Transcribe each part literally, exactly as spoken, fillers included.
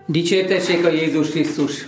Dicsértessék a Jézus Krisztus!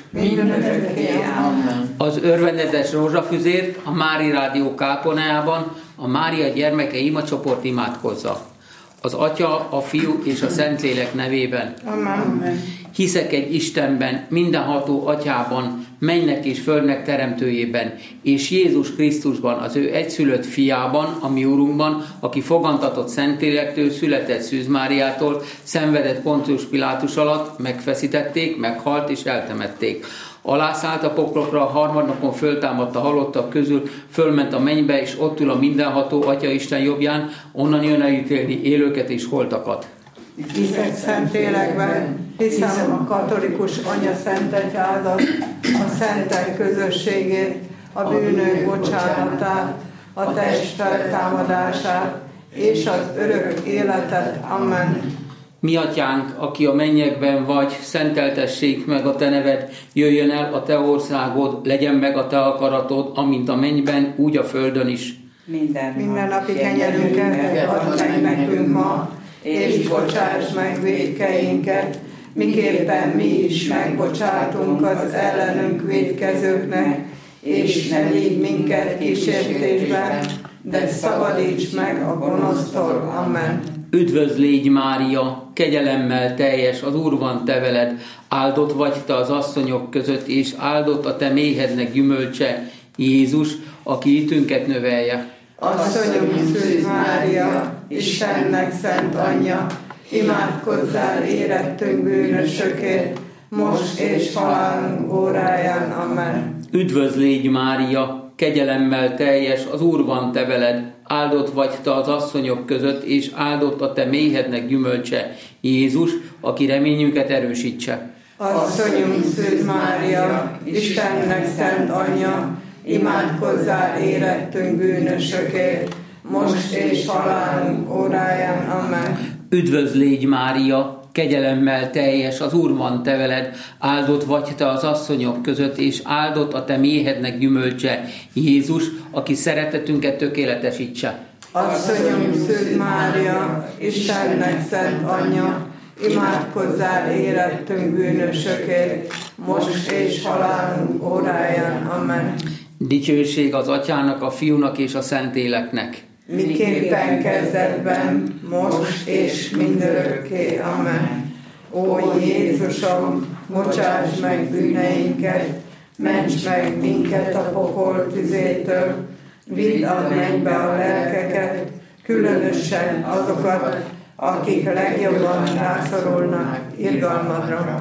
Az örvendetes rózsafüzért a Mári Rádió kápolnájában a Mária gyermeke imacsoport imádkozza. Az Atya, a Fiú és a Szentlélek nevében. Amen. Hiszek egy Istenben, mindenható Atyában, mennek és földnek teremtőjében, és Jézus Krisztusban, az ő egyszülött fiában, a mi Urunkban, aki fogantatott Szentlélektől, született Szűz Máriától, szenvedett Pontius Pilátus alatt, megfeszítették, meghalt és eltemették. Alászállt a poklokra, a harmadnapon föltámadt a halottak közül, fölment a mennybe, és ott ül a mindenható Atya Isten jobbján, onnan jön elítélni élőket és holtakat. Hiszek Szentlélekben, hiszem a katolikus Anya Szent Egyházat, a szentek közösségét, a bűnök bocsánatát, a test feltámadását és az örök életet. Amen. Mi Atyánk, aki a mennyekben vagy, szenteltessék meg a te neved, jöjjön el a te országod, legyen meg a te akaratod, amint a mennyben, úgy a földön is. Minden, Minden napi kenyerünket add meg nekünk ma, és bocsáss meg vétkeinket, miképpen mi is megbocsátunk az ellenünk vétkezőknek, és ne vigy minket kísértésbe, de szabadíts meg a gonosztól. Amen. Üdvözl légy, Mária, kegyelemmel teljes, az Úr van te veled, áldott vagy te az asszonyok között, és áldott a te méhednek gyümölcse, Jézus, aki hitünket növelje. Asszonyom, Szűz Mária, Istennek szent anyja, imádkozzál érettünk bűnösökért, most és halálunk óráján. Amen. Üdvözl légy, Mária, kegyelemmel teljes, az Úr van te veled, áldott vagy te az asszonyok között, és áldott a te méhednek gyümölcse, Jézus, aki reményünket erősítse. Asszonyom, Szűz Mária, Istennek szent anyja, imádkozzál érettünk bűnösökért, most és halálunk óráján. Amen. Üdvözl légy, Mária, kegyelemmel teljes, az Úr van te veled, áldott vagy te az asszonyok között, és áldott a te méhednek gyümölcse, Jézus, aki szeretetünket tökéletesítse. Asszonyom, Szűz Mária, Istennek szent anyja, imádkozzál érettünk bűnösökért, most és halálunk óráján. Amen. Dicsőség az Atyának, a Fiúnak és a Szentléleknek. Miképpen kezdetben, most és mindörökké. Amen. Ó Jézusom, bocsáss meg bűneinket, ments meg minket a pokol tüzétől, vidd a mennybe a lelkeket, különösen azokat, akik legjobban rászorulnak irgalmadra.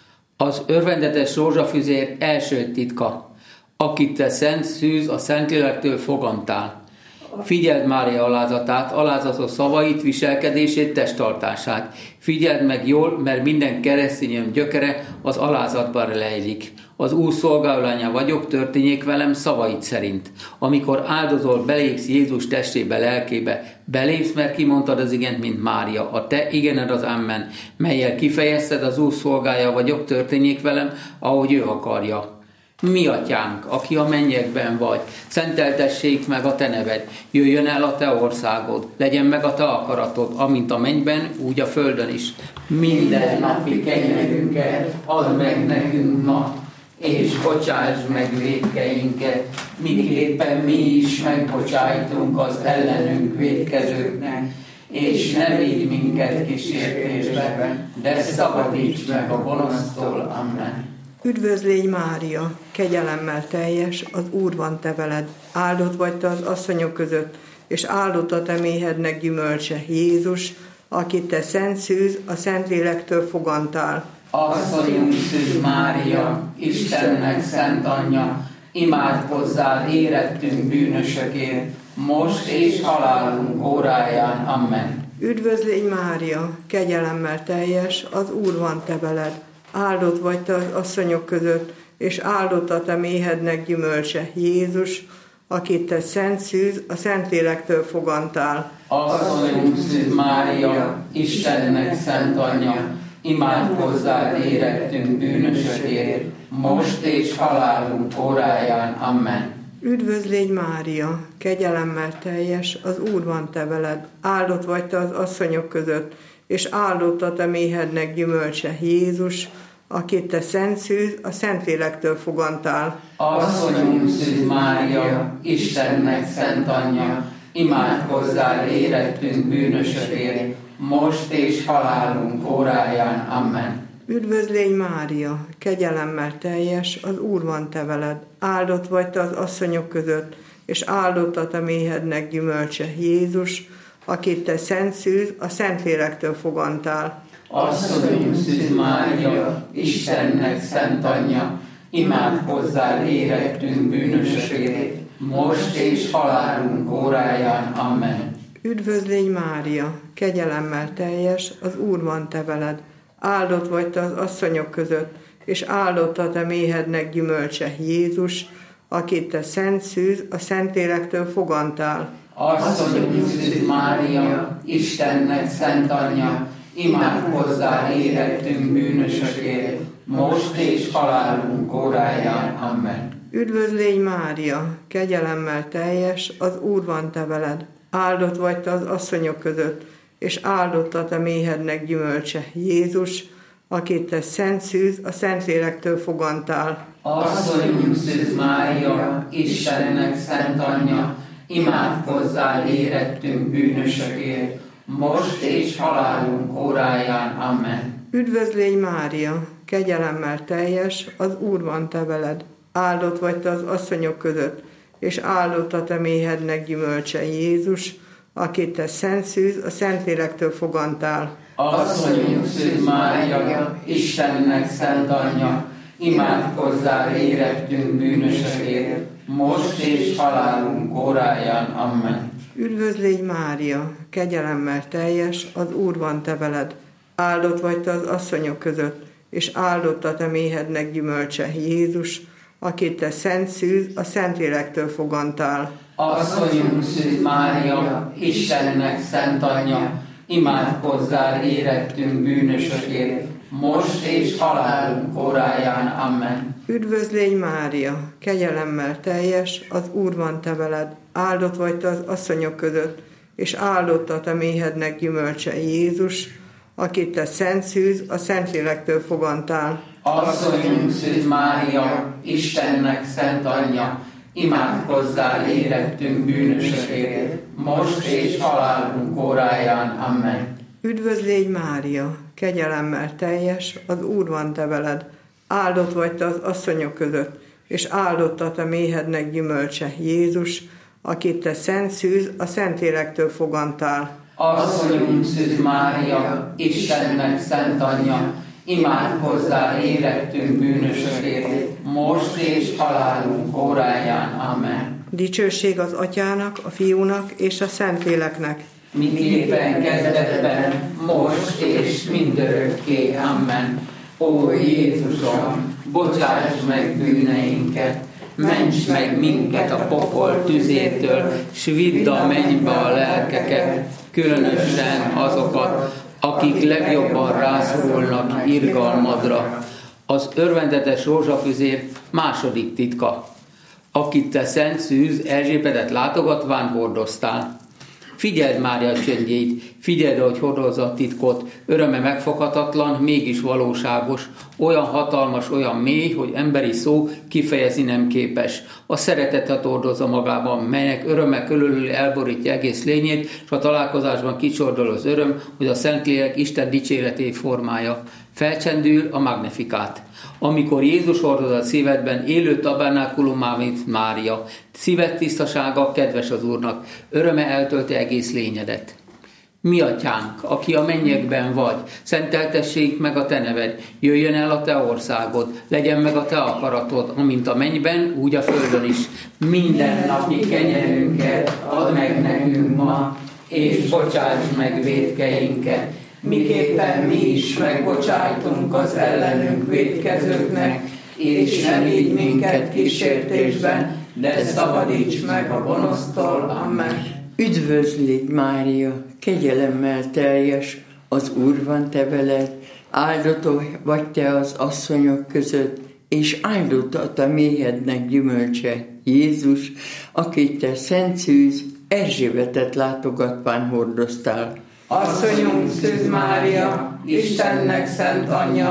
Az örvendetes rózsafüzér első titka, akit te szent szűz a Szentlélektől fogantál. Figyeld Mária alázatát, alázatos szavait, viselkedését, testtartását. Figyeld meg jól, mert minden keresztényem gyökere az alázatban rejlik. Az Úr szolgálánya vagyok, történjék velem szavait szerint. Amikor áldozol, belépsz Jézus testébe, lelkébe, belépsz, mert kimondtad az igent, mint Mária. A te igened az amen, melyel kifejezted, az Úr szolgája vagyok, történjék velem, ahogy ő akarja. Mi Atyánk, aki a mennyekben vagy, szenteltessék meg a te neved, jöjjön el a te országod, legyen meg a te akaratod, amint a mennyben, úgy a földön is. Minden napi kenyerünket add meg nekünk ma, és bocsáss meg vétkeinket, miképpen mi is megbocsájtunk az ellenünk vétkezőknek, és ne vigy minket kísértésbe, de szabadíts meg a gonosztól. Amen. Üdvözl légy, Mária, kegyelemmel teljes, az Úr van te veled, áldott vagy te az asszonyok között, és áldott a te méhednek gyümölcse, Jézus, akit te szent szűz, a Szentlélektől fogantál. Asszonyunk, Szűz Mária, Istennek szent anyja, imádkozzál érettünk bűnösökért, most és halálunk óráján. Amen. Üdvözl légy, Mária, kegyelemmel teljes, az Úr van te veled, áldott vagy te az asszonyok között, és áldott a te méhednek gyümölcse, Jézus, akit te szent szűz, a Szentlélektől fogantál. Asszonyunk, Szűz Mária, Istennek szent anyja, imádkozzál érettünk bűnösökért, most és halálunk óráján. Amen. Üdvözl légy, Mária, kegyelemmel teljes, az Úr van te veled, áldott vagy te az asszonyok között, és áldott a te méhednek gyümölcse, Jézus, akit te szent szűz, a Szentlélektől fogantál. Asszonyunk Szűz Mária, Istennek szent anyja, imádkozzál érettünk bűnösökért, most és halálunk óráján. Amen. Üdvözlégy Mária, kegyelemmel teljes, az Úr van te veled, áldott vagy te az asszonyok között, és áldott a te méhednek gyümölcse, Jézus, akit te szent szűz, a Szentlélektől fogantál. Asszonyunk Szűz Mária, Istennek szent anyja, imádkozzál érettünk bűnösökért, most és halálunk óráján. Amen. Üdvözlégy Mária, kegyelemmel teljes, az Úr van te veled, áldott vagy te az asszonyok között, és áldott a te méhednek gyümölcse, Jézus, akit te szent szűz, a Szentlélektől fogantál. Asszonyunk Szűz Mária, Istennek szent anyja, imádkozzál érettünk bűnösökért, most és halálunk óráján. Amen. Üdvözlégy Mária, kegyelemmel teljes, az Úr van te veled, áldott vagy te az asszonyok között, és áldott a te méhednek gyümölcse, Jézus, akit te szent szűz, a Szentlélektől fogantál. Asszonyunk Szűz Mária, Istennek szent anyja, imádkozzál érettünk bűnösökért, most és halálunk óráján. Amen. Üdvözlégy Mária, kegyelemmel teljes, az Úr van te veled, áldott vagy te az asszonyok között, és áldott a te méhednek gyümölcse, Jézus, akit te szent szűz, a Szentlélektől fogantál. Asszonyunk Szűz Mária, Istennek szent anyja, imádkozzál érettünk bűnösökért, most és halálunk óráján. Amen. Üdvözlégy Mária, kegyelemmel teljes, az Úr van te veled, áldott vagy te az asszonyok között, és áldott a te méhednek gyümölcse, Jézus, akit te szent szűz, a Szentlélektől fogantál. Asszonyunk Szűz Mária, Istennek szent anyja, imádkozzál érettünk bűnösökért, most és halálunk óráján. Amen. Üdvözlégy Mária, kegyelemmel teljes, az Úr van te veled, áldott vagy te az asszonyok között, és áldott a te méhednek gyümölcse, Jézus, akit te szent szűz, a Szentlélektől fogantál. Asszonyunk Szűz Mária, Istennek szent anyja, imádkozzál érettünk bűnösökért, most és halálunk óráján. Amen. Üdvözlégy Mária, kegyelemmel teljes, az Úr van te veled, áldott vagy te az asszonyok között, és áldott a te méhednek gyümölcse, Jézus, akit te szent szűz, a Szentlélektől fogantál. Asszonyunk Szűz Mária, Istennek szent anyja, imádkozzál érettünk bűnösökért, most és halálunk óráján. Amen. Dicsőség az Atyának, a Fiúnak és a Szentléleknek, miképpen kezdetben, most és mindörökké. Amen. Ó Jézusom, bocsáss meg bűneinket, ments meg minket a pokol tüzétől, s vidd a mennybe a lelkeket, különösen azokat, akik legjobban rászorulnak irgalmadra. Az örvendetes rózsafüzér második titka, akit te szent szűz Erzsébetet látogatván hordoztál. Figyeld Mária csendjét, figyeld, hogy hordozza a titkot, öröme megfoghatatlan, mégis valóságos, olyan hatalmas, olyan mély, hogy emberi szó kifejezni nem képes. A szeretetet hordozza magában, melynek öröme körülül elborítja egész lényét, és a találkozásban kicsordol az öröm, hogy a Szentlélek Isten dicséretét formája. Felcsendül a Magnifikát. Amikor Jézus hordoz a szívedben, élő tabernákulumá, mint Mária. Szíved tisztasága kedves az Úrnak, öröme eltölti egész lényedet. Mi atyánk, aki a mennyekben vagy, szenteltessék meg a te neved, jöjjön el a te országod, legyen meg a te akaratod, amint a mennyben, úgy a földön is. Minden napi kenyerünket add meg nekünk ma, és bocsáss meg vétkeinket, miképpen mi is megbocsájtunk az ellenünk vétkezőknek, és nem így minket kísértésben, de szabadíts meg a gonosztól. Amen. Üdvözlégy Mária, kegyelemmel teljes, az Úr van te veled, áldott vagy te az asszonyok között, és áldott a te méhednek gyümölcse, Jézus, akit te szent szűz Erzsébetet látogatván hordoztál. Asszonyunk Szűz Mária, Istennek szent anyja,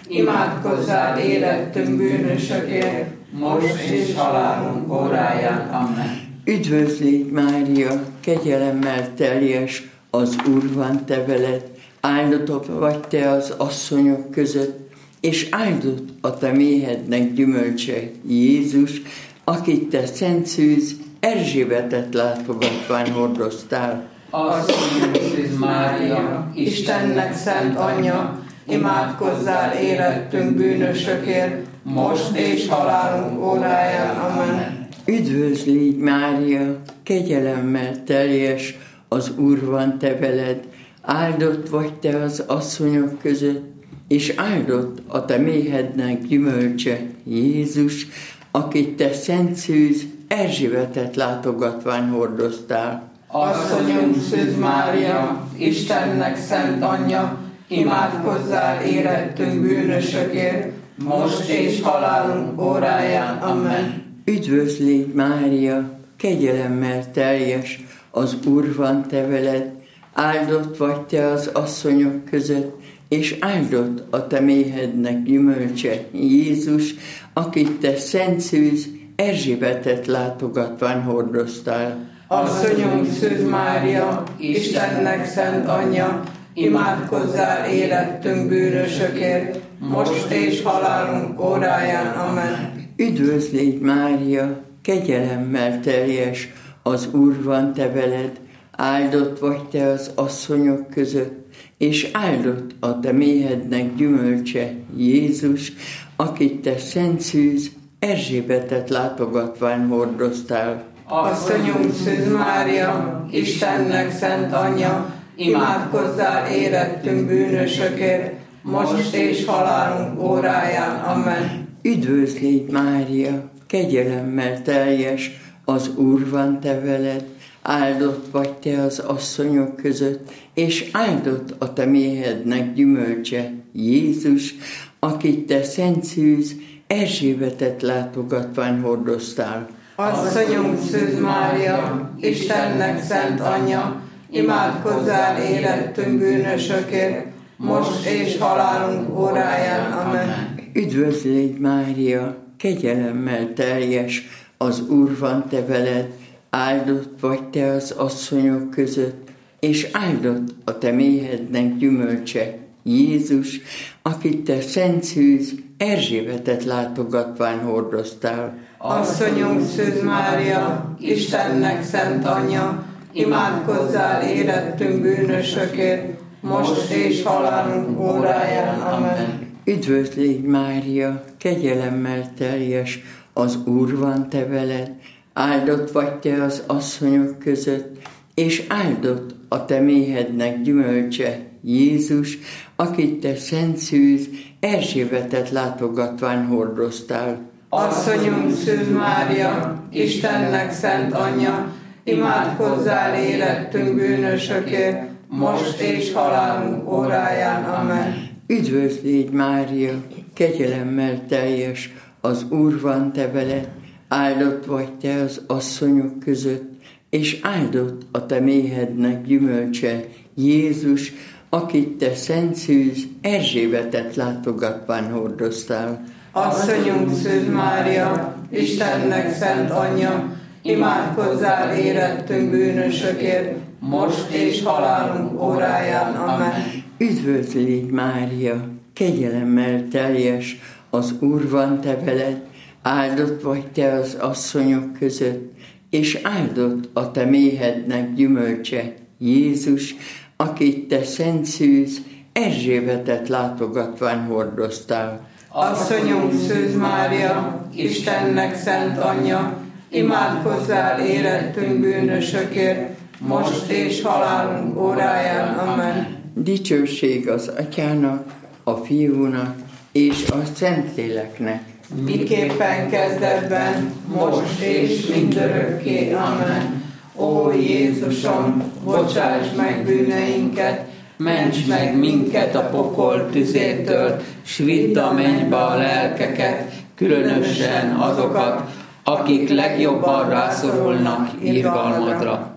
imádkozzál érettünk bűnösökért, most és halálunk óráján. Amen. Üdvözl légy, Mária, kegyelemmel teljes, az Úr van te veled, áldott vagy te az asszonyok között, és áldott a te méhednek gyümölcse, Jézus, akit te szent szűz Erzsébetet látogatván hordoztál. Asszonyunk Szűz Mária, Istennek szent anyja, imádkozzál érettünk bűnösökért, most és halálunk óráján. Amen. Üdvözl légy, Mária, kegyelemmel teljes, az Úr van te veled, áldott vagy te az asszonyok között, és áldott a te méhednek gyümölcse, Jézus, akit te szent szűz Erzsébetet látogatván hordoztál. Asszonyunk Szűz Mária, Istennek szent anyja, imádkozzál érettünk bűnösökért, most és halálunk óráján. Amen. Üdvözl légy, Mária, kegyelemmel teljes, az Úr van te veled, áldott vagy te az asszonyok között, és áldott a te méhednek gyümölcse, Jézus, akit te szent szűz Erzsébetet látogatván hordoztál. Asszonyunk Szűz Mária, Istennek szent anyja, imádkozzál érettünk bűnösökért, most és halálunk óráján. Amen. Üdvözl légy, Mária, kegyelemmel teljes, az Úr van te veled, áldott vagy te az asszonyok között, és áldott a te méhednek gyümölcse, Jézus, akit te szent szűz Erzsébetet látogatván hordoztál. Asszonyunk Szűz Mária, Istennek szent anyja, imádkozzál érettünk bűnösökért, most és halálunk óráján. Amen. Üdvözl légy, Mária, kegyelemmel teljes, az Úr van te veled, áldott vagy te az asszonyok között, és áldott a te méhednek gyümölcse, Jézus, akit te szent szűz Erzsébetet látogatván hordoztál. Asszonyunk Szűz Mária, Istennek szent anyja, imádkozzál érettünk bűnösökért, most és halálunk óráján. Amen. Üdvözl légy, Mária, kegyelemmel teljes, az Úr van te veled, áldott vagy te az asszonyok között, és áldott a te méhednek gyümölcse, Jézus, akit te szent szűz Erzsébetet látogatván hordoztál. Asszonyunk Szűz Mária, Istennek szent anyja, imádkozzál érettünk bűnösökért, most és halálunk óráján. Amen. Üdvözl légy, Mária, kegyelemmel teljes, az Úr van te veled, áldott vagy te az asszonyok között, és áldott a te méhednek gyümölcse, Jézus, akit te szent szűz Erzsébetet látogatván hordoztál. Asszonyunk Szűz Mária, Istennek szent anyja, imádkozzál érettünk bűnösökért, most és halálunk óráján. Amen. Üdvözl légy, Mária, kegyelemmel teljes, az Úr van te veled, áldott vagy te az asszonyok között, és áldott a te méhednek gyümölcse, Jézus, akit te szent szűz Erzsébetet látogatván hordoztál. Asszonyunk Szűz Mária, Istennek szent anyja, imádkozzál érettünk bűnösökért, most és halálunk óráján. Amen. Üdvözl légy, Mária, kegyelemmel teljes, az Úr van te veled, áldott vagy te az asszonyok között, és áldott a te méhednek gyümölcse, Jézus, akit te szent szűz Erzsébetet látogatván hordoztál. Asszonyunk Szűz Mária, Istennek szent anyja, imádkozzál érettünk bűnösökért, most és halálunk óráján. Amen. Dicsőség az Atyának, a Fiúnak és a Szentléleknek. Miképpen kezdetben, most és mindörökké. Amen. Ó Jézusom, bocsáss meg bűneinket, ments meg minket a pokol tüzétől, s vidd a mennybe a lelkeket, különösen azokat, akik legjobban rászorulnak irgalmadra.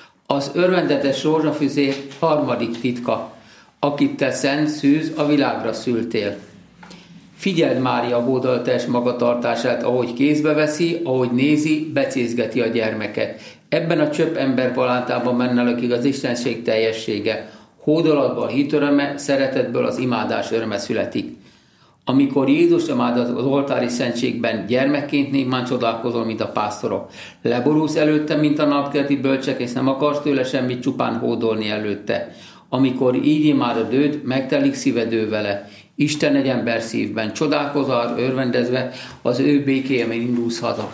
Az örvendetes rózsafüzér harmadik titka, akit te szent szűz a világra szültél. Figyeld Mária hódoltás magatartását, ahogy kézbe veszi, ahogy nézi, becézgeti a gyermeket. Ebben a csöpp ember palátában menne lakik az istenség teljessége. Hódolatból hit öröme, szeretetből az imádás öröme születik. Amikor Jézus imád az oltári szentségben, gyermekként némán csodálkozol, mint a pásztorok. Leborulsz előtte, mint a napkelti bölcsek, és nem akarsz tőle semmit, csupán hódolni előtte. Amikor így imádod őt, megtelik szíved vele. Isten egy ember szívben, csodálkozol, örvendezve, az ő békéjében indulsz haza.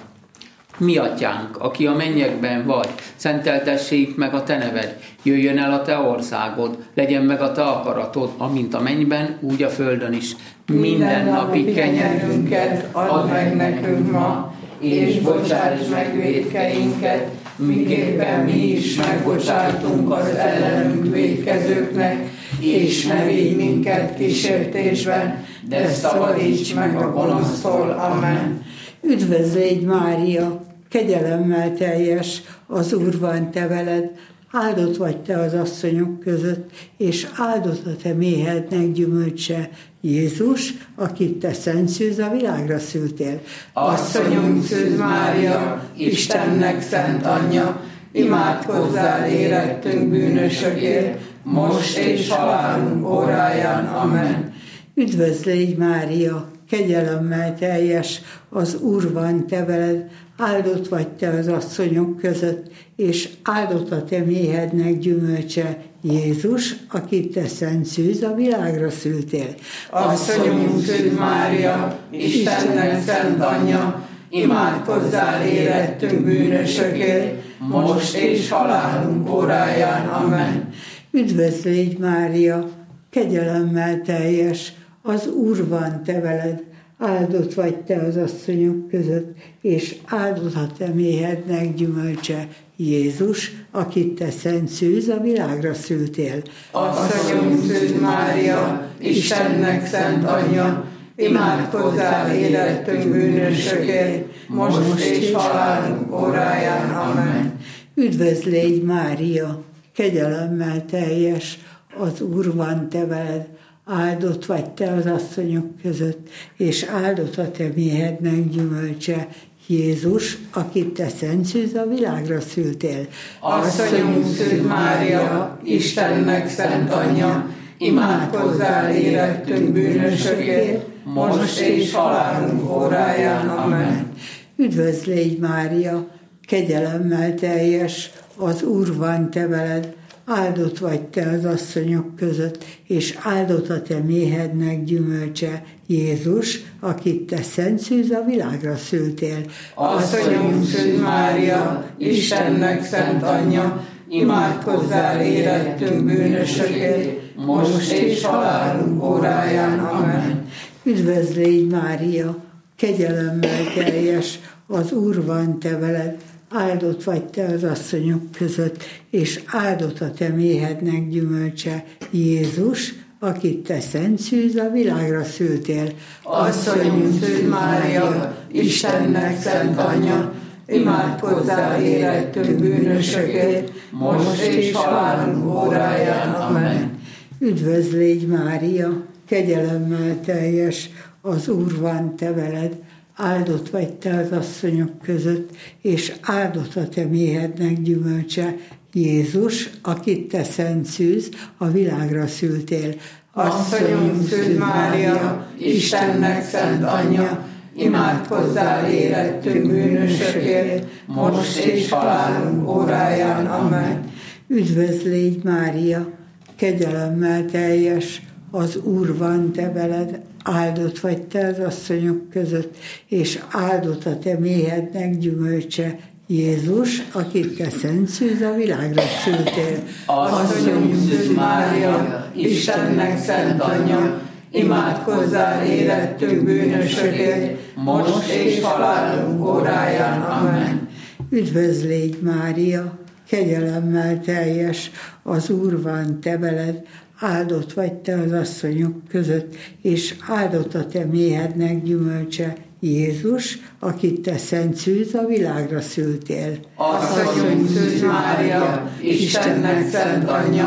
Mi atyánk, aki a mennyekben vagy, szenteltessék meg a te neved, jöjjön el a te országod, legyen meg a te akaratod, amint a mennyben, úgy a földön is. Minden napi kenyerünket add meg nekünk ma, és bocsáss meg vétkeinket, miképpen mi is megbocsátunk az ellenünk vétkezőknek, és ne vigy minket kísértésben, de szabadíts meg a gonosztól. Amen. Üdvözl légy, Mária, kegyelemmel teljes, az Úr van te veled, áldott vagy te az asszonyok között, és áldott a te méhednek gyümölcse, Jézus, akit te szent szűz a világra szültél. Asszonyunk Szűz Mária, Istennek szent anyja, imádkozzál érettünk bűnösökért, most és halálunk óráján. Amen. Üdvözl légy, Mária, kegyelemmel teljes, az Úr van te veled, áldott vagy te az asszonyok között, és áldott a te méhednek gyümölcse, Jézus, akit te szent szűz a világra szültél. Asszonyunk Szűz Mária, Istennek szent anyja, imádkozzál érettünk bűnösökért, most és halálunk óráján. Amen. Üdvözl légy, Mária, kegyelemmel teljes, az Úr van te veled, áldott vagy te az asszonyok között, és áldott a te méhednek gyümölcse, Jézus, akit te szent szűz a világra szültél. Asszonyunk Szűz Mária, Istennek szent anyja, imádkozzál érettünk bűnösökért, most és halálunk óráján. Amen. Üdvözl légy, Mária, kegyelemmel teljes, az Úr van te veled, áldott vagy te az asszonyok között, és áldott a te méhednek gyümölcse, Jézus, akit te szent szűz a világra szültél. Asszonyunk Szűz Mária, Istennek szent anyja, imádkozzál érettünk bűnösökért, most és halálunk óráján. Amen. Üdvözl légy, Mária, kegyelemmel teljes, az Úr van te veled, áldott vagy te az asszonyok között, és áldott a te méhednek gyümölcse, Jézus, akit te szent szűz a világra szültél. Asszonyunk Szűz Mária, Istennek szent anyja, imádkozzál érettünk bűnösökért, most és halálunk óráján. Amen. Üdvözl légy, Mária, kegyelemmel teljes, az Úr van te veled, áldott vagy te az asszonyok között, és áldott a te méhednek gyümölcse, Jézus, akit te szent szűz a világra szültél. Asszonyunk Szűz Mária, Istennek szent anyja, imádkozzál érettünk bűnösökért, most és halálunk óráján. Amen. Üdvözl légy, Mária, kegyelemmel teljes, az Úr van te veled, áldott vagy te az asszonyok között, és áldott a te méhednek gyümölcse, Jézus, akit te szent szűz a világra szültél. Asszonyunk Szűz Mária, Istennek szent anyja, imádkozzál érettünk bűnösökért, most és halálunk óráján. Amen. Üdvözl légy, Mária, kegyelemmel teljes, az Úr van te veled, áldott vagy te az asszonyok között, és áldott a te méhednek gyümölcse, Jézus, akit te szent szűz a világra szültél. Asszonyunk Szűz Mária, Istennek szent anyja, imádkozzál érettünk bűnösökért, most és halálunk óráján. Amen. Üdvözl légy, Mária, kegyelemmel teljes, az Úr van te veled, áldott vagy te az asszonyok között, és áldott a te méhednek gyümölcse, Jézus, akit te szent szűz a világra szültél. Asszonyunk Szűz Mária, Istennek szent anyja,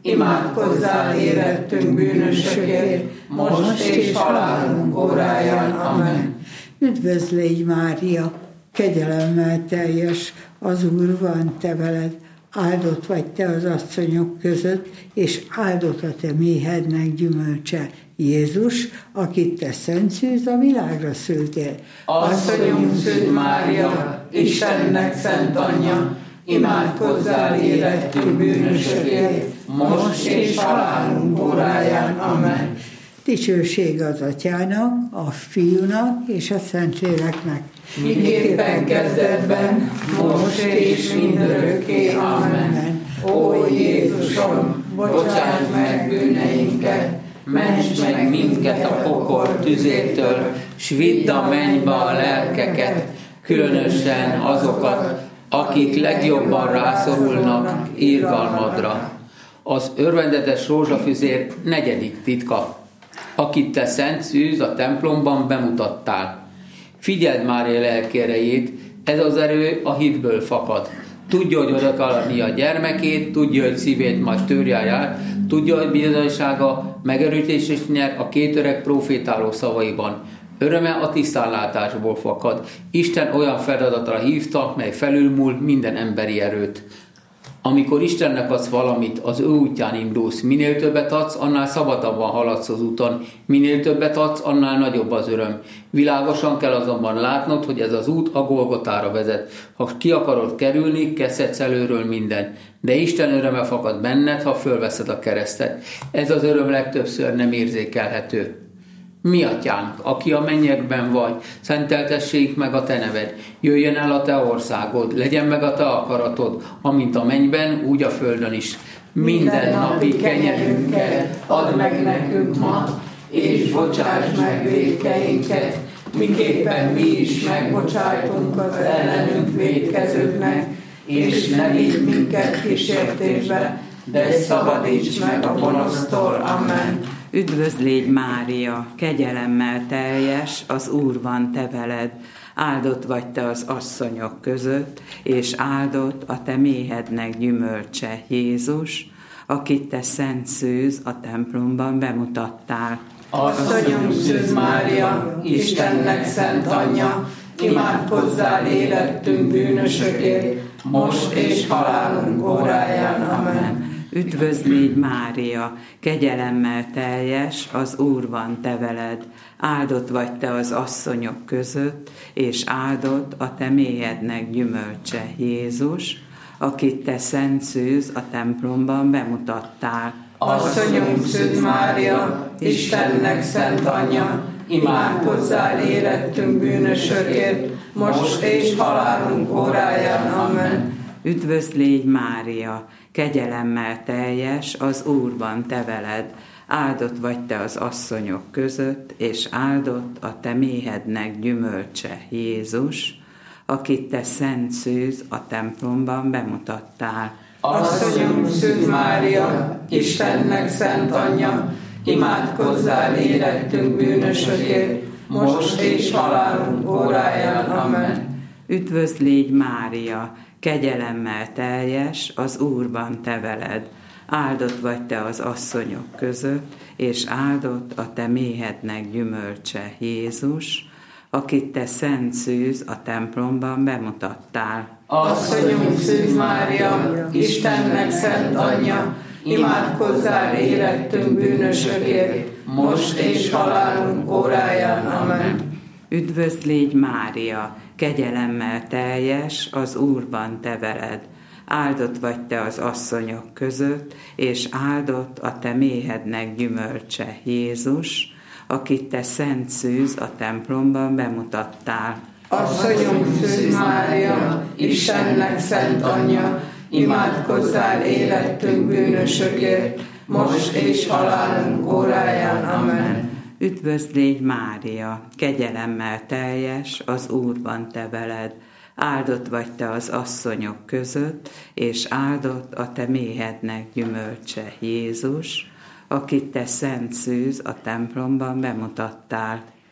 imádkozzál érettünk bűnösökért, most és halálunk óráján. Amen. Üdvözl légy, Mária, kegyelemmel teljes, az Úr van te veled, áldott vagy te az asszonyok között, és áldott a te méhednek gyümölcse, Jézus, akit te szent szűz a világra szültél. Asszonyunk Szűz Mária, Istennek szent anyja, imádkozzál érettünk bűnösökért, most és halálunk óráján. Amen. Dicsőség az Atyának, a Fiúnak és a Szentléleknek. Miképpen kezdetben, most és mindörökké. Amen. Ó Jézusom, bocsáss meg bűneinket, ments meg minket a pokol tüzétől, s vidd a mennybe a lelkeket, különösen azokat, akik legjobban rászorulnak irgalmadra. Az örvendetes rózsafüzér negyedik titka, akit te szent szűz a templomban bemutattál. Figyeld Mária lelki erejét, ez az erő a hitből fakad. Tudja, hogy oda kell adni a gyermekét, tudja, hogy szívét majd törjel jár, tudja, hogy bizonysága megerősítést nyer a két öreg profétáló szavaiban. Öröme a tisztánlátásból fakad. Isten olyan feladatra hívta, mely felülmúl minden emberi erőt. Amikor Istennek adsz valamit, az ő útján indulsz. Minél többet adsz, annál szabadabban haladsz az úton. Minél többet adsz, annál nagyobb az öröm. Világosan kell azonban látnod, hogy ez az út a Golgotára vezet. Ha ki akarod kerülni, kezdhetsz előről minden. De Isten öröme fakad benned, ha fölveszed a keresztet. Ez az öröm legtöbbször nem érzékelhető. Mi atyánk, aki a mennyekben vagy, szenteltessék meg a te neved, jöjjön el a te országod, legyen meg a te akaratod, amint a mennyben, úgy a földön is. Minden napi kenyerünket add meg nekünk ma, és bocsáss meg vétkeinket, miképpen mi is megbocsájtunk az ellenünk vétkezőknek, és ne vigy minket kísértésbe, de szabadíts meg a gonosztól. Amen. Üdvözl légy, Mária, kegyelemmel teljes, az Úr van te veled, áldott vagy te az asszonyok között, és áldott a te méhednek gyümölcse, Jézus, akit te szent szűz a templomban bemutattál. Asszonyunk Szűz Mária, Istennek szent anyja, imádkozzál érettünk bűnösökért, most és halálunk óráján. Amen. Üdvözl légy, Mária, kegyelemmel teljes, az Úr van te veled, áldott vagy te az asszonyok között, és áldott a te méhednek gyümölcse, Jézus, akit te szent szűz a templomban bemutattál. Asszonyunk Szűz Mária, Istennek szent anyja, imádkozzál érettünk bűnösökért, most és halálunk óráján. Amen. Üdvözl légy, Mária, kegyelemmel teljes, az Úr van te veled, áldott vagy te az asszonyok között, és áldott a te méhednek gyümölcse, Jézus, akit te szent szűz a templomban bemutattál. Asszonyunk Szűz Mária, Istennek szent anyja, imádkozzál érettünk bűnösökért, most és halálunk óráján. Amen. Üdvözl légy, Mária, kegyelemmel teljes, az Úr van te veled, áldott vagy te az asszonyok között, és áldott a te méhednek gyümölcse, Jézus, akit te szent szűz a templomban bemutattál. Asszonyunk Szűz Mária, Istennek szent anyja, imádkozzál érettünk bűnösökért, most és halálunk óráján. Amen. Üdvözl légy, Mária, kegyelemmel teljes, az Úr van te veled, áldott vagy te az asszonyok között, és áldott a te méhednek gyümölcse, Jézus, akit te szent szűz a templomban bemutattál. Asszonyunk Szűz Mária, Istennek szent anyja, imádkozzál érettünk bűnösökért, most és halálunk óráján. Amen. Üdvözl légy, Mária, kegyelemmel teljes, az Úr van te veled, áldott vagy te az asszonyok között, és áldott a te méhednek gyümölcse, Jézus, akit te szent szűz a templomban bemutattál.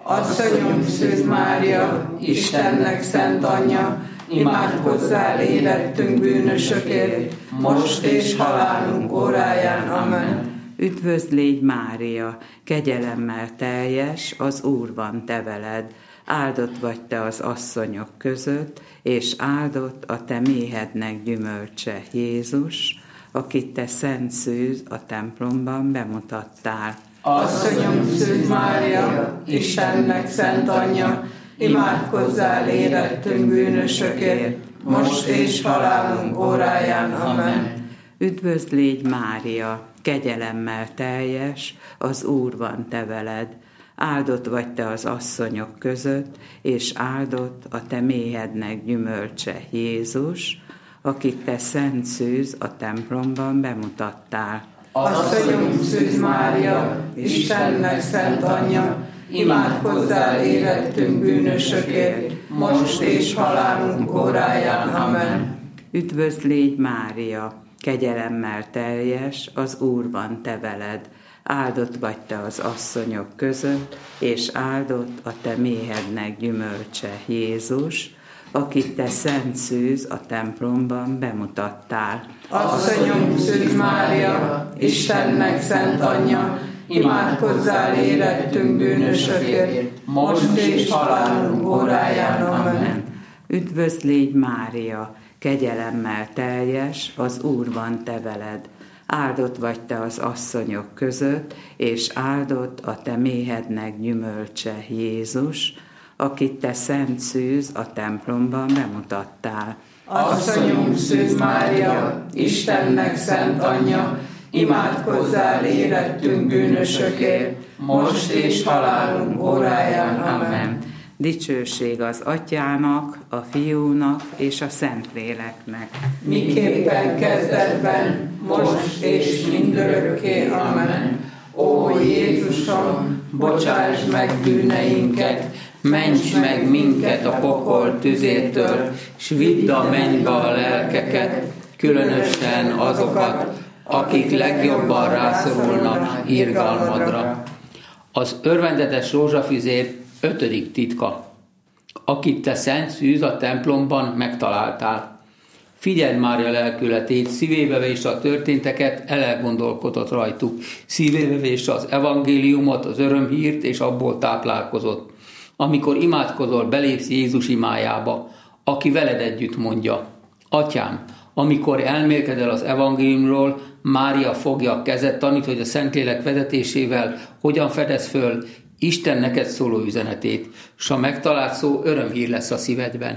Asszonyunk Szűz Mária, Istennek szent anyja, imádkozzál érettünk bűnösökért, most és halálunk óráján. Amen. Üdvözl légy Mária, kegyelemmel teljes, az Úr van te veled. Áldott vagy te az asszonyok között, és áldott a te méhednek gyümölcse, Jézus, akit te szent szűz a templomban bemutattál. Asszonyunk Szűz Mária, Istennek szent anyja, imádkozzál érettünk bűnösökért, most és halálunk óráján. Amen. Üdvözl légy Mária, kegyelemmel teljes, az Úr van te veled. Áldott vagy te az asszonyok között, és áldott a te méhednek gyümölcse, Jézus, akit te szent szűz a templomban bemutattál. Asszonyunk Szűz Mária, Istennek szent anyja, imádkozzál érettünk bűnösökért, most és halálunk óráján. Amen. Üdvözl légy Mária, kegyelemmel teljes, az Úr van te veled. Áldott vagy te az asszonyok között, és áldott a te méhednek gyümölcse, Jézus, akit te szent szűz a templomban bemutattál. Asszonyunk Szűz Mária, Istennek szent anyja, imádkozzál érettünk bűnösökért, most és halálunk óráján. Amen. Üdvözl légy Mária, kegyelemmel teljes, az Úr van te veled. Áldott vagy te az asszonyok között, és áldott a te méhednek gyümölcse, Jézus, akit te szent szűz a templomban bemutattál. Asszonyunk Szűz Mária, Istennek szent anyja, imádkozzál érettünk bűnösökért, most és halálunk óráján. Amen. Dicsőség az Atyának, a Fiúnak és a Szentléleknek. Miképpen kezdetben, most és mindörökké. Amen. Ó Jézusom, bocsáss meg bűneinket, ments meg minket a pokol tüzétől, s vidd a mennybe a lelkeket, különösen azokat, akik legjobban rászorulnak irgalmadra. Az örvendetes rózsafüzér ötödik titka. Akit te szent szűz a templomban megtaláltál. Figyeld Mária lelkületét, szívébe vésd a történteket, elgondolkodott rajtuk. Szívébe vésd az evangéliumot, az örömhírt, és abból táplálkozott. Amikor imádkozol, belépsz Jézus imájába, aki veled együtt mondja: Atyám, amikor elmélkedel az evangéliumról, Mária fogja a kezed, tanít, hogy a Szentlélek vezetésével hogyan fedez föl Isten neked szóló üzenetét, s a megtalált szó örömhír lesz a szívedben.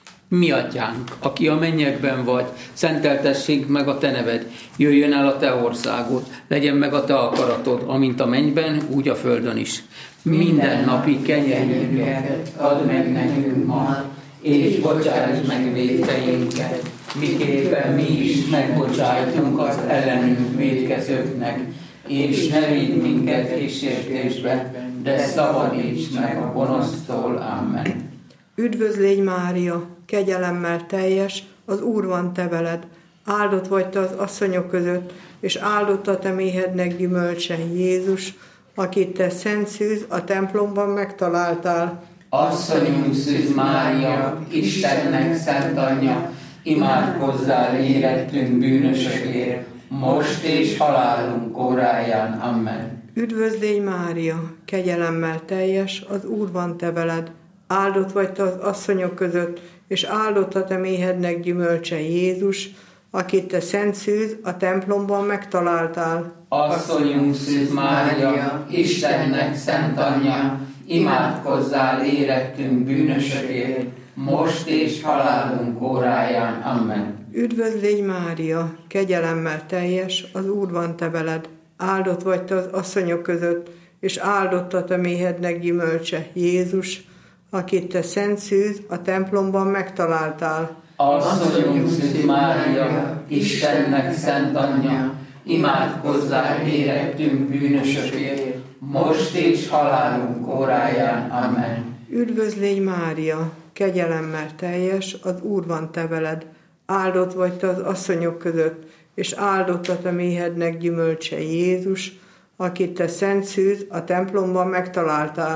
Mi Atyánk, aki a mennyekben vagy, szenteltessék meg a te neved, jöjjön el a te országod, legyen meg a te akaratod, amint a mennyben, úgy a földön is. Minden napi kenyerünket add meg nekünk ma, és bocsáss meg vétkeinket, miképpen mi is megbocsájtunk az ellenünk vétkezőknek, és ne vigy minket kísértésbe, de szabadíts meg a gonosztól. Amen. Üdvözl légy Mária, kegyelemmel teljes, az Úr van te veled. Áldott vagy te az asszonyok között, és áldott a te méhednek gyümölcse, Jézus, akit te szent szűz a templomban megtaláltál. Asszonyunk Szűz Mária, Istennek szent anyja, imádkozzál érettünk bűnösökért, most és halálunk óráján. Amen. Üdvözl légy Mária, kegyelemmel teljes, az Úr van te veled. Áldott vagy te az asszonyok között, és áldott a te méhednek gyümölcse, Jézus, akit te szent szűz a templomban megtaláltál. Asszonyunk Szűz Mária, Istennek szent anyja, imádkozzál érettünk bűnösökért, most és halálunk óráján. Amen. Üdvözl légy Mária, kegyelemmel teljes, az Úr van te veled. Áldott vagy te az asszonyok között, és áldott a te méhednek gyümölcse, Jézus, akit te szent szűz a templomban megtaláltál. Asszonyunk Szűz Mária, Istennek szent anyja, imádkozzál érettünk bűnösökért, most és halálunk óráján. Amen. Üdvözl légy Mária, kegyelemmel teljes, az Úr van te veled. Áldott vagy te az asszonyok között, és áldott a te méhednek gyümölcse, Jézus, akit te szent szűz a templomban megtaláltál.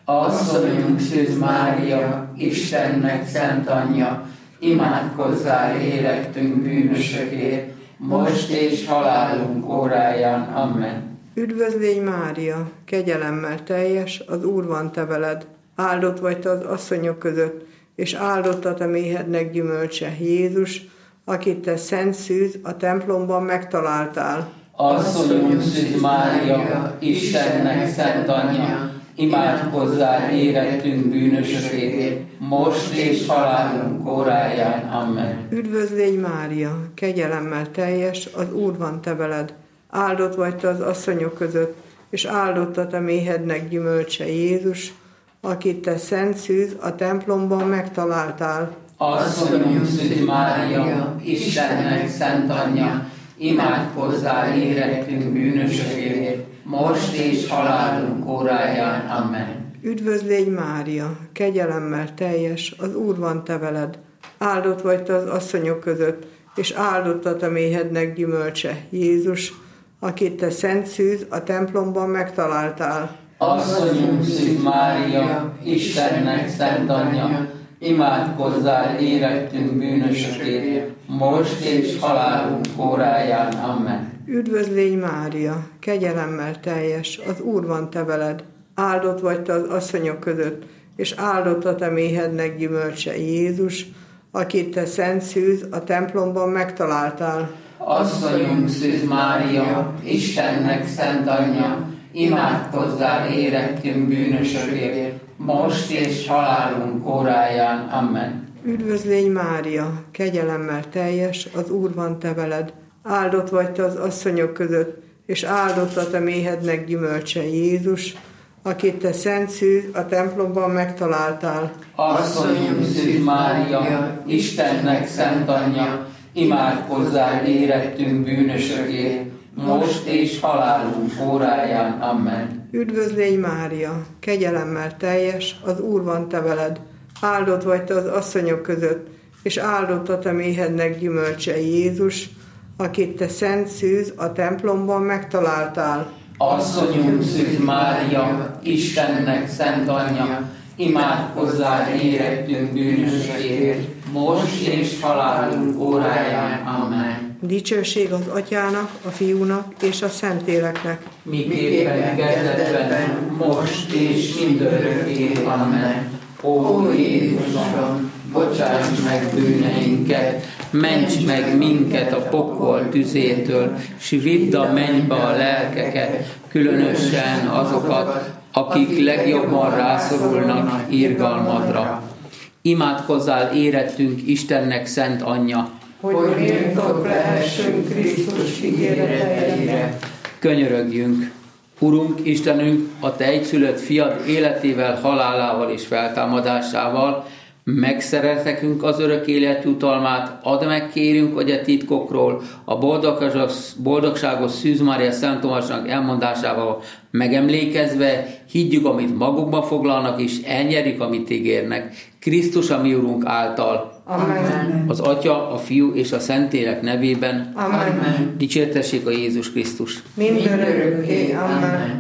Asszonyunk Szűz Mária, Istennek szent anyja, imádkozzál érettünk bűnösökért, most és halálunk óráján. Amen. Üdvözlégy Mária, kegyelemmel teljes, az Úr van te veled, áldott vagy te az asszonyok között, és áldott a te méhednek gyümölcse, Jézus, akit te szent szűz a templomban megtaláltál. Asszonyunk Szűz Mária, Istennek szent anyja, imádkozzál érettünk bűnösökért, most és halálunk óráján. Amen. Üdvözlégy Mária, kegyelemmel teljes, az Úr van te veled, áldott vagy te az asszonyok között, és áldott a te méhednek gyümölcse, Jézus, akit te szent szűz a templomban megtaláltál. Asszonyunk Szűz Mária, Istennek szent anyja, imádkozzál érettünk bűnösökért, most és halálunk óráján. Amen. Üdvözlégy Mária, kegyelemmel teljes, az Úr van te veled, áldott vagy te az asszonyok között, és áldott a te méhednek gyümölcse, Jézus, akit te szent szűz a templomban megtaláltál. Asszonyunk Szűz Mária, Istennek szent anyja, imádkozzál érettünk bűnösökért, most és halálunk óráján. Amen. Üdvözlégy Mária, kegyelemmel teljes, az Úr van te veled, áldott vagy te az asszonyok között, és áldott a te méhednek gyümölcse, Jézus, akit te szent szűz a templomban megtaláltál. Asszonyunk Szűz Mária, Istennek szent anyja, imádkozzál érettünk bűnösökért, most és halálunk óráján. Amen. Üdvözlégy Mária, kegyelemmel teljes, az Úr van te veled, áldott vagy te az asszonyok között, és áldott a te méhednek gyümölcse, Jézus, akit te szent szűz a templomban megtaláltál. Asszonyunk Szűz Mária, Istennek szent anyja, imádkozzál érettünk bűnösökért, most és halálunk óráján. Amen. Üdvözlégy Mária, kegyelemmel teljes, az Úr van te veled, áldott vagy te az asszonyok között, és áldott a te méhednek gyümölcse, Jézus, akit te szent szűz a templomban megtaláltál. Asszonyunk Szűz Mária, Istennek szent anyja, imádkozzál érettünk bűnösökért, most és halálunk óráján. Amen. Dicsőség az Atyának, a Fiúnak és a Szentléleknek. Miképpen kezdetben, most és mindörökké. Amen. Ó Jézusom, bocsáss meg bűneinket, ments meg minket a pokol tüzétől, s vidd a mennybe a lelkeket, különösen azokat, akik legjobban rászorulnak irgalmadra. Imádkozzál érettünk Istennek szent anyja, hogy méltók lehessünk Krisztus ígéreteire. Könyörögjünk! Urunk, Istenünk, a Te egyszülött fiad életével, halálával és feltámadásával megszerezhetünk az örök élet jutalmát, add meg, kérünk, hogy a titkokról, a boldogságos, boldogságos Szűz Mária Szent Tomásnak elmondásával megemlékezve higgyük, amit magukba foglalnak, és elnyerjük, amit ígérnek. Krisztus, a mi Urunk által. Amen. Az Atya, a Fiú és a Szentlélek nevében. Amen. Dicsértessék a Jézus Krisztus. Mindörökké. Amen.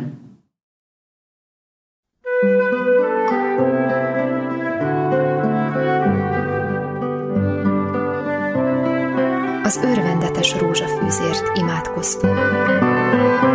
Az örvendetes rózsafűzért imádkoztunk.